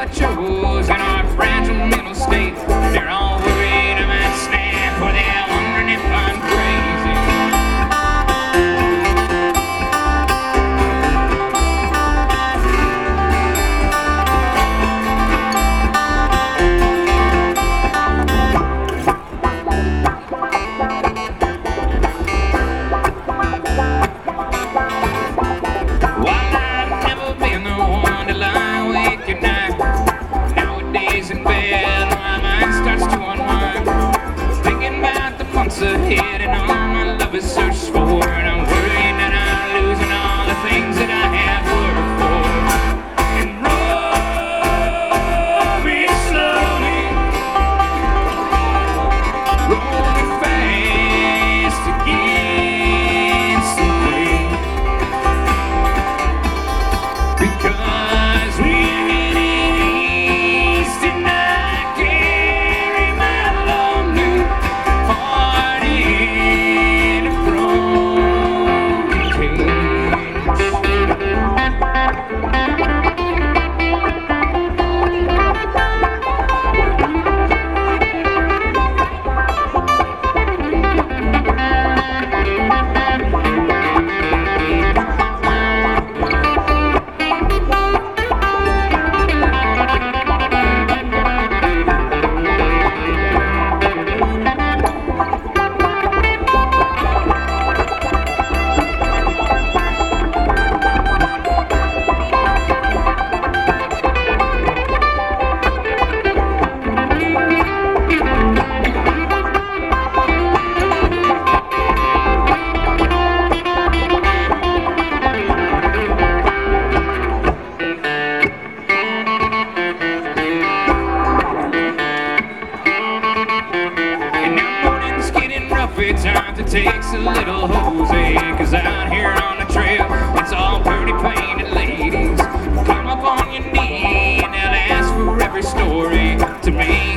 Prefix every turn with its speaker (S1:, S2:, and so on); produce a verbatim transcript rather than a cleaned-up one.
S1: got chose in our fragile mental state. They're all worried I might snap, or they're wondering if I'm crazy. While I've never been the one to lie awake at night, nowadays in bed my mind starts to unwind, thinking about the months ahead and all my love is searched for, and I'm worried that I'm losing all the things that I have worked for. And roll me slowly, roll me fast against the wind, because we're heading east and I carry my lonely heart in a broken cage. And now morning's getting rough, it times it takes a little Jose, cause out here on the trail it's all pretty painted ladies. Come up on your knee and they'll ask for every story to me.